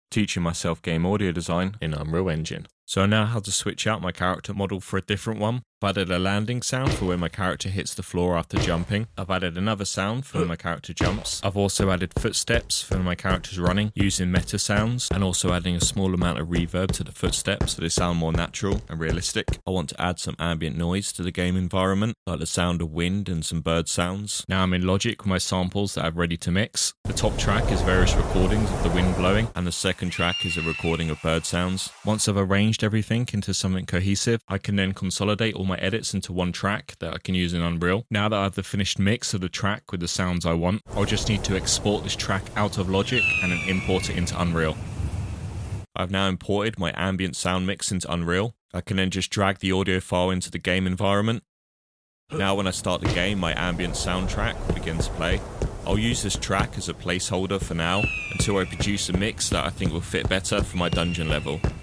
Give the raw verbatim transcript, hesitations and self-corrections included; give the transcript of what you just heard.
teaching myself game audio design in Unreal Engine. So I know how to switch out my character model for a different one. I've added a landing sound for when my character hits the floor after jumping. I've added another sound for when my character jumps. I've also added footsteps for when my character's running using meta sounds, and also adding a small amount of reverb to the footsteps so they sound more natural and realistic. I want to add some ambient noise to the game environment, like the sound of wind and some bird sounds. Now I'm in Logic with my samples that I've ready to mix. The top track is various recordings of the wind blowing, and the second track is a recording of bird sounds. Once I've arranged everything into something cohesive, I can then consolidate all my edits into one track that I can use in Unreal. Now that I have the finished mix of the track with the sounds I want, I'll just need to export this track out of Logic and then import it into Unreal. I've now imported my ambient sound mix into Unreal. I can then just drag the audio file into the game environment. Now when I start the game, my ambient soundtrack will begin to play. I'll use this track as a placeholder for now, until I produce a mix that I think will fit better for my dungeon level.